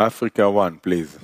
Africa 1, please.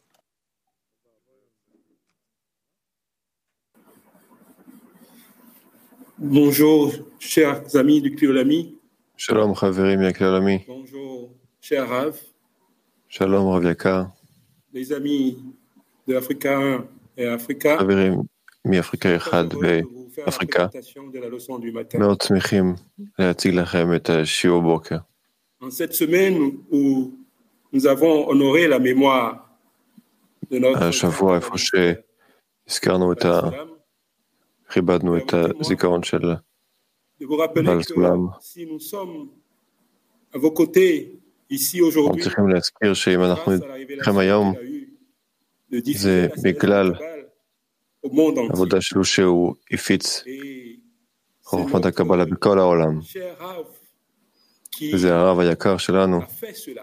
Bonjour, chers amis du Cli Olami. שלום חברים מהכלי העולמי. Bonjour, cher Rav. שלום רב יקר. Les amis de Africa 1 et Africa. חברים מאפריקה 1 ואפריקה. מאוד שמחים להציג לכם את השיעור בוקר. En cette semaine où nous avons honoré la mémoire de notre השבוע איפה שהזכרנו את כיבדנו את הזיכרון של de vous rappeler בעל que סולם. si nous sommes à vos côtés ici אנחנו aujourd'hui, צריכים להזכיר שאם אנחנו grâce à la איתכם révélation היום, qu'il a eu de diffuser זה la sagesse בגלל de Kabbale au monde entier. העבודה שלו שהוא הפיץ Et c'est חוכמת הקבלה בכל העולם. cher Rav qui וזה הרב היקר שלנו, a fait cela.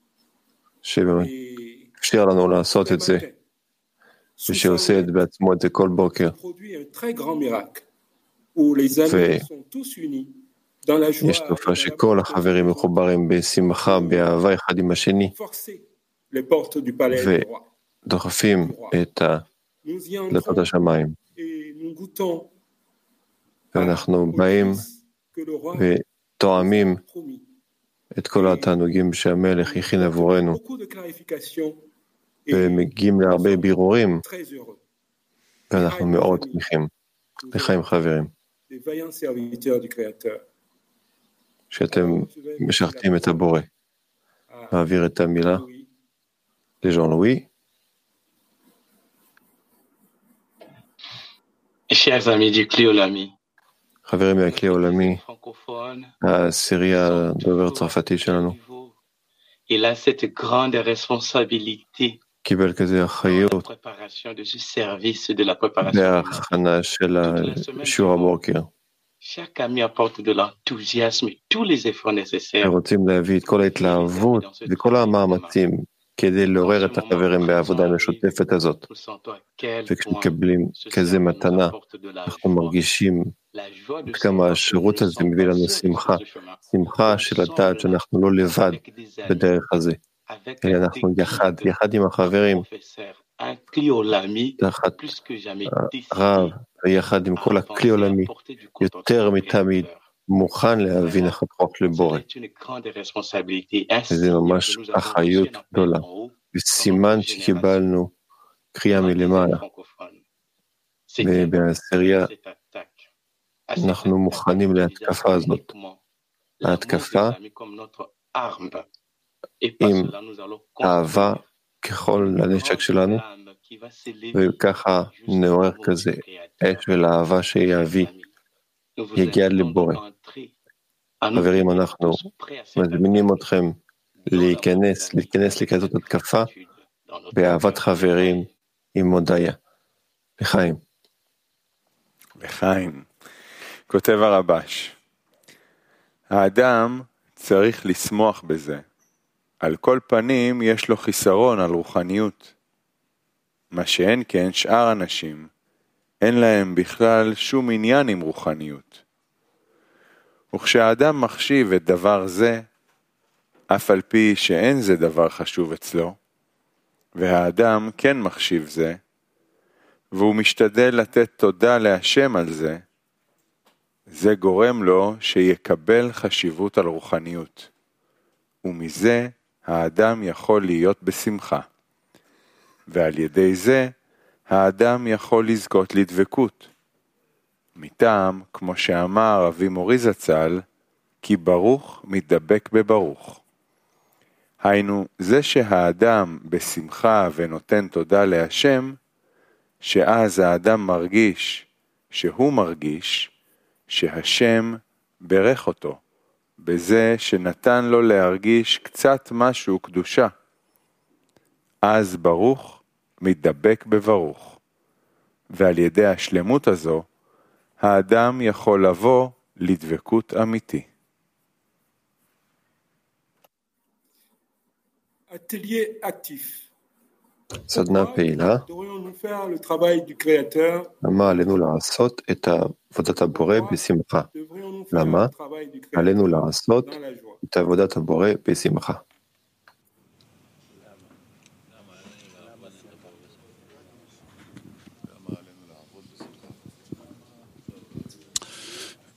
שאפשר לנו לעשות את זה, ושעושה את בעצמו את זה כל בוקר. produit un très grand miracle où les amis sont tous unis dans la joie יש תופעה שכל החברים מחוברים בשמחה, באהבה אחד עם השני, forcer les portes du palais du roi. ודוחפים את Nous y דלתות entrons השמיים. et nous goûtons ואנחנו באים que le roi ותואמים a promis. את כל התענוגים שהמלך הכין עבורנו, Beaucoup de clarifications et ומגיעים להרבה בירורים, très heureux. ואנחנו מאוד שמחים. לחיים חברים, Des vaillants serviteurs du Créateur. שאתם משרתים את הבורא. מעביר את המילה Oui. לז'אן לואי. Chers amis du Cli Olami, חברים מהכלי העולמי, francophone, העשירי הדובר צרפתי שלנו, il a cette grande responsabilité קיבל כזה dans la אחריות préparation de ce service de la préparation. בהכנה של שיעור הבוקר. Chaque ami apporte de l'enthousiasme et tous les efforts nécessaires. ורוצים להביא את כל ההתלהבות וכל המאמצים כדי לעורר את החברים בעבודה המשותפת הזאת. Nous sentons à quel point וכשמקבלים ce כזה service nous מתנה, apporte de la אנחנו joie, מרגישים la joie de עד כמה savoir que השירות nous ne הזה sommes מביא pas לנו seuls שמחה, sur ce chemin. שמחה של לדעת שאנחנו לא לבד Avec des amis, בדרך הזה, avec אלא un אנחנו équipe יחד עם החברים, professeur, un Cli Olami תחת plus que jamais רב, décidé ויחד עם כל הכלי עולמי, יותר מתמיד, מוכן להבין איך הפרוק לבורא. וזה ממש אחריות גדולה, וסימן שקיבלנו קריאה מלמעלה, ובעשירייה אנחנו מוכנים להתקפה הזאת. ההתקפה עם אהבה ככל לנשק שלנו, וככה נעורר כזה אש ולאהבה שיביא, יגיע לבורא. חברים, אנחנו מזמינים אתכם להיכנס לכזאת התקפה באהבת חברים עם מודעיה. לחיים. לחיים. כותב הרבש, האדם צריך לשמוח בזה. על כל פנים יש לו חיסרון על רוחניות. מה שאין כן שאר אנשים, אין להם בכלל שום עניין עם רוחניות. וכשהאדם מחשיב את דבר זה, אף על פי שאין זה דבר חשוב אצלו, והאדם כן מחשיב זה, והוא משתדל לתת תודה להשם על זה, זה גורם לו שיקבל חשיבות על רוחניות, ומזה האדם יכול להיות בשמחה, ועל ידי זה האדם יכול לזכות לדבקות. מטעם, כמו שאמר אבי מורי זצ"ל, כי ברוך מתדבק בברוך. היינו, זה שהאדם בשמחה ונותן תודה להשם, שאז האדם מרגיש שהוא מרגיש שהשם ברך אותו, בזה שנתן לו להרגיש קצת משהו קדושה. אז ברוך מתדבק בברוך. ועל ידי השלמות הזו, האדם יכול לבוא לדבקות אמיתי. Atelier actif. סדנה פעילה, Devrions-nous faire le travail du Créateur? למה עלינו לעשות את עבודת הבורא בשמחה? Devrions-nous faire למה le travail du Créateur עלינו לעשות dans la joie? את עבודת הבורא בשמחה?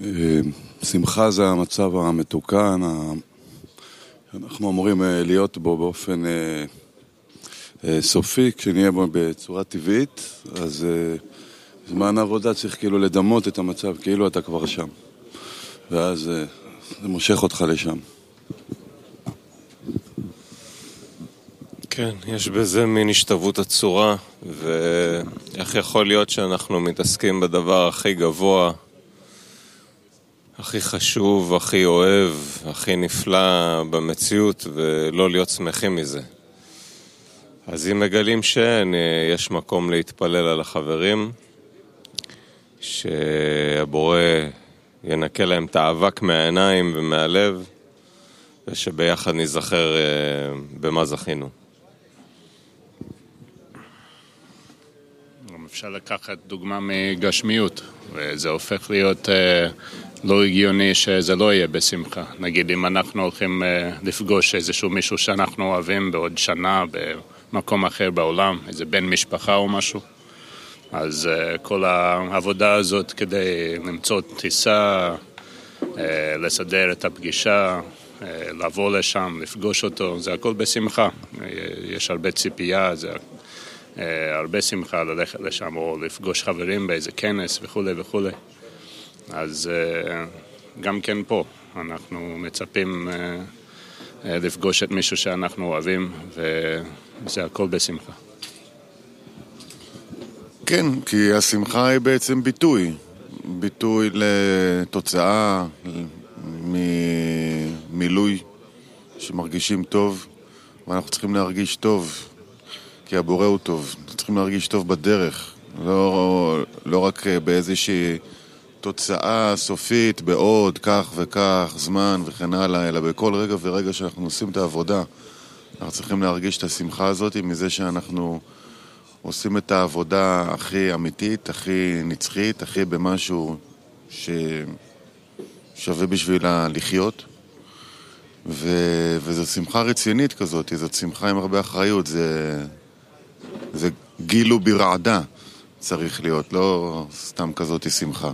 שמחה זה המצב המתוקן, אנחנו אמורים להיות בו באופן סופי, כשנהיה בו בצורה טבעית, אז זמן העבודה צריך כאילו לדמות את המצב, כאילו אתה כבר שם, ואז זה מושך אותך לשם. כן, יש בזה מין השתוות הצורה, ואיך יכול להיות שאנחנו מתעסקים בדבר הכי גבוה, הכי חשוב, הכי אוהב, הכי נפלא במציאות, ולא להיות שמחים מזה. אז אם מגלים שיש מקום להתפלל על החברים, שהבורא ינקה להם את האבק מהעיניים ומהלב, ושביחד נזכר במה זכינו. אפשר לקחת דוגמה מגשמיות, וזה הופך להיות לא הגיוני שזה לא יהיה בשמחה. נגיד אם אנחנו הולכים לפגוש איזשהו מישהו שאנחנו אוהבים בעוד שנה במקום אחר בעולם, איזה בן משפחה או משהו, אז כל העבודה הזאת כדי למצוא טיסה, לסדר את הפגישה, לבוא לשם, לפגוש אותו, זה הכל בשמחה. יש הרבה ציפייה, זה הרבה שמחה ללכת לשם או לפגוש חברים באיזה כנס וכו' וכו'. אז גם כן פה אנחנו מצפים לפגוש את מישהו שאנחנו אוהבים, וזה הכל בשמחה. כן, כי השמחה היא בעצם ביטוי לתוצאה, ממילוי שמרגישים טוב, ואנחנו צריכים להרגיש טוב, כי הבורא הוא טוב. צריכים להרגיש טוב בדרך, לא רק באיזושהי תוצאה סופית, בעוד כך וכך זמן וכן הלאה, אלא בכל רגע ורגע שאנחנו עושים את העבודה. אנחנו צריכים להרגיש את השמחה הזאת מזה שאנחנו עושים את העבודה הכי אמיתית, הכי נצחית, הכי במשהו ששווה בשבילה לחיות. וזו שמחה רצינית כזאת, זאת שמחה עם הרבה אחריות, זה גילו ברעדה צריך להיות, לא סתם כזאת שמחה.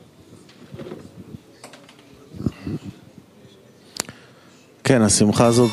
כן, השמחה הזאת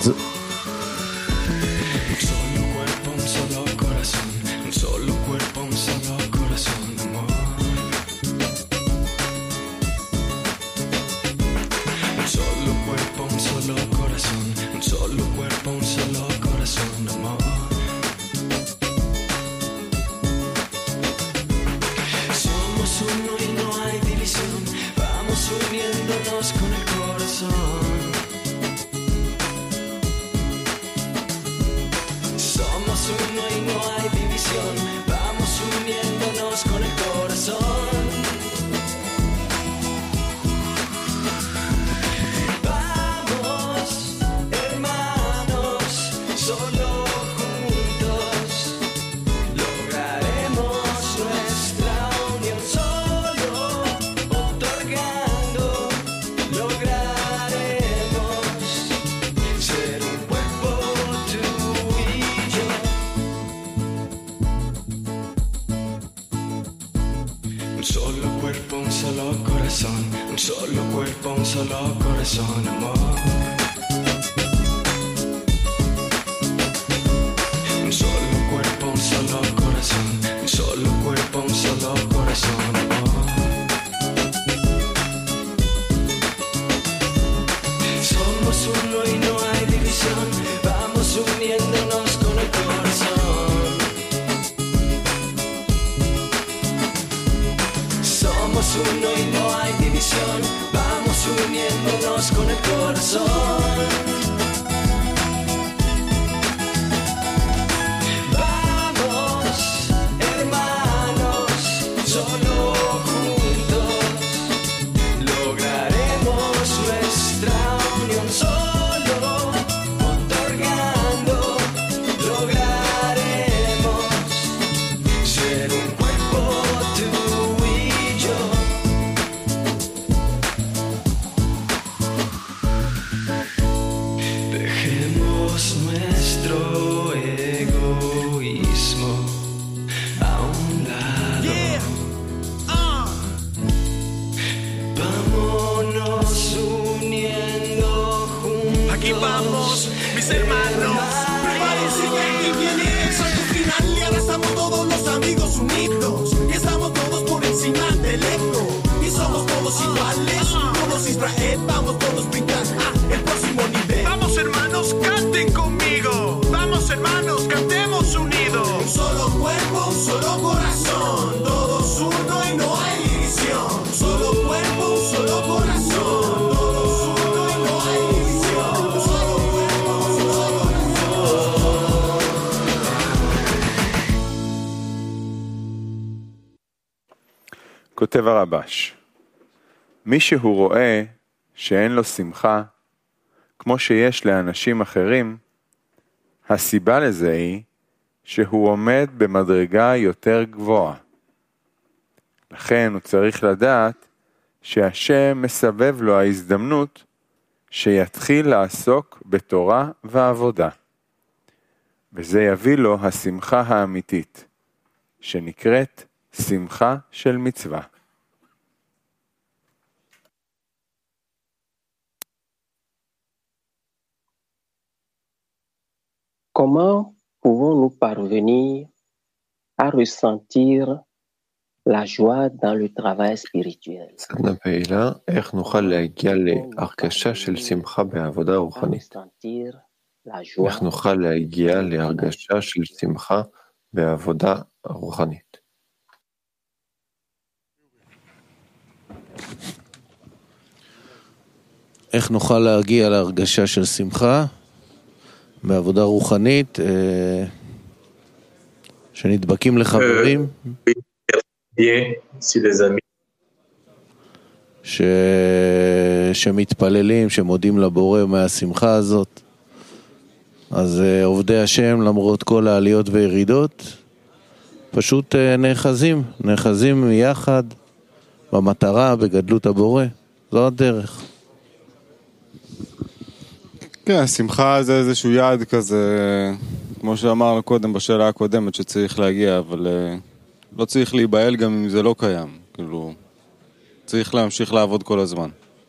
mis hermanos. Prepárense que aquí viene el salto final y ahora estamos todos los amigos unidos y estamos todos por encima del ego y somos todos iguales, todos Israel, vamos todos brincar el próximo nivel. Vamos hermanos, canten conmigo. Vamos hermanos, cantemos unidos. Un solo cuerpo, un solo corazón, todos uno y no hay división. Un solo cuerpo, un solo corazón, todos uno y no hay división. Un solo cuerpo, un solo corazón. כותב הרבש, מי שהוא רואה שאין לו שמחה, כמו שיש לאנשים אחרים, הסיבה לזה היא שהוא עומד במדרגה יותר גבוהה. לכן הוא צריך לדעת שהשם מסבב לו ההזדמנות שיתחיל לעסוק בתורה ועבודה. וזה יביא לו השמחה האמיתית, שנקראת שמחה של מצווה. Comment pouvons-nous parvenir à ressentir la joie dans le travail spirituel? סדנה פעילה, איך נוכל להגיע להרגשה של שמחה בעבודה רוחנית? איך נוכל להגיע להרגשה של שמחה בעבודה רוחנית? איך נוכל להגיע להרגשה של שמחה בעבודה רוחנית, שנדבקים לחברים, שמתפללים, שמודים לבורא מהשמחה הזאת. אז עובדי השם, למרות כל העליות וירידות, פשוט נאחזים מיחד במטרה, בגדלות הבורא. זו הדרך. כן, השמחה זה איזשהו יעד כזה, כמו שאמרנו קודם בשאלה הקודמת שצריך להגיע, אבל לא צריך להיבהל גם אם זה לא קיים. כאילו, צריך להמשיך לעבוד כל הזמן.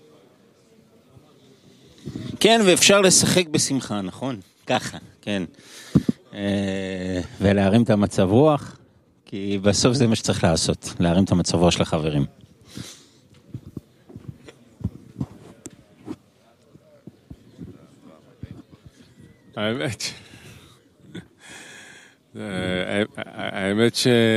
כן, ואפשר לשחק בשמחה, נכון? ככה, כן. ולהרים את המצב רוח, כי בסוף זה מה שצריך לעשות, להרים את המצב רוח של החברים. האמת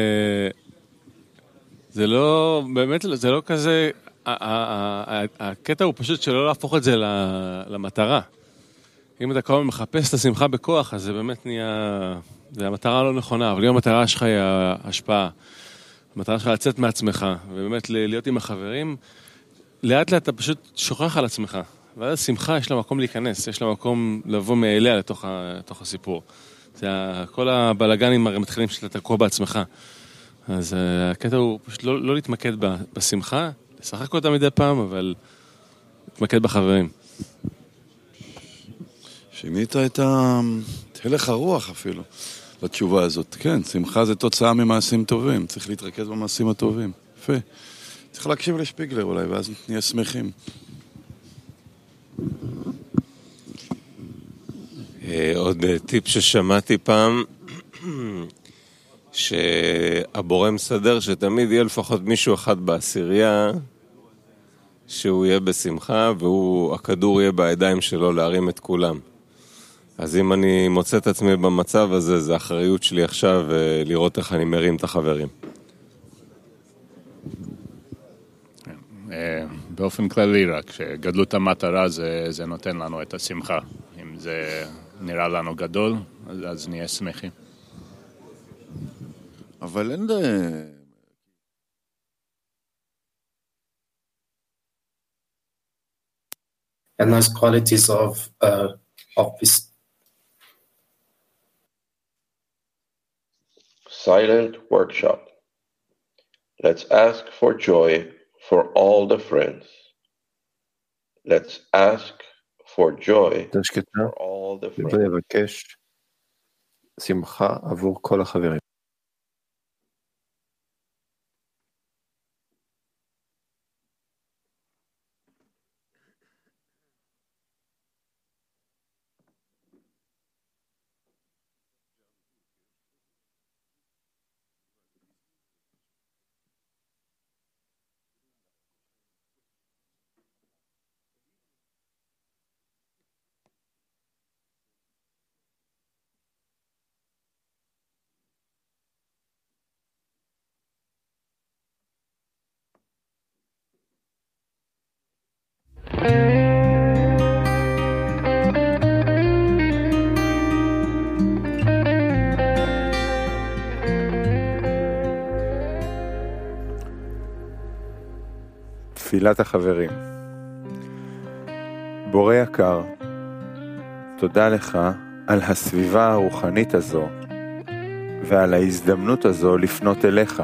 זה לא, באמת זה לא כזה, הקטע הוא פשוט שלא להפוך את זה למטרה. אם אתה כל הזמן מחפש את השמחה בכוח, אז זה באמת נהיה, זה המטרה לא נכונה, אבל אם המטרה שלך היא ההשפעה, המטרה שלך לצאת מעצמך, ובאמת להיות עם החברים, לאט לאט אתה פשוט שוכח על עצמך. ואז השמחה יש לה מקום להיכנס, יש לה מקום לבוא מאליה לתוך הסיפור. זה כל הבלגנים הרי מתחילים שאתה תקוע בעצמך. אז הקטע הוא פשוט לא להתמקד בשמחה, לשחק אותה מדי פעם, אבל להתמקד בחברים. שינית את הלך הרוח אפילו, בתשובה הזאת. כן, שמחה זה תוצאה ממעשים טובים, צריך להתרכז במעשים הטובים. יפה. צריך להקשיב לשפיגלר אולי, ואז נהיה שמחים. עוד טיפ ששמעתי פעם, שהבורא מסדר שתמיד יהיה לפחות מישהו אחד בעשירייה שהוא יהיה בשמחה, והכדור יהיה בידיים שלו להרים את כולם. אז אם אני מוצא את עצמי במצב הזה, זה האחריות שלי עכשיו לראות איך אני מרים את החברים. באופן כללי רק, שגדלות המטרה זה נותן לנו את השמחה. אם זה נראה לנו גדול, אז נהיה שמחים. אבל אין... And nice qualities of this. Silent workshop. Let's ask for joy for all the friends. Let's ask for joy for all the friends. ולבקש שמחה עבור כל החברים. תפילת החברים. בורא יקר, תודה לך על הסביבה הרוחנית הזו ועל ההזדמנות הזו לפנות אליך.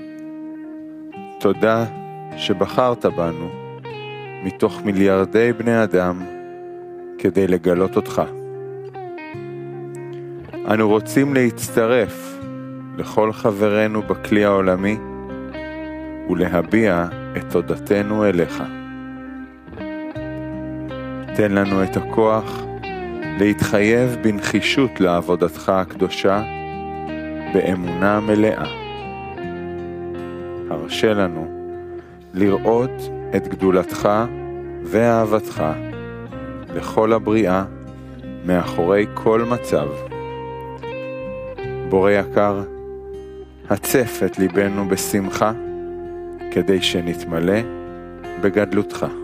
תודה שבחרת בנו מתוך מיליארדי בני אדם כדי לגלות אותך. אנו רוצים להצטרף לכל חברינו בכלי העולמי ולהביע את תודתנו אליך. תן לנו את הכוח להתחייב בנחישות לעבודתך הקדושה באמונה מלאה. הרשה לנו לראות את גדולתך ואהבתך לכל הבריאה מאחורי כל מצב. בורא יקר, הצף את ליבנו בשמחה כדי שנתמלא בגדלותך.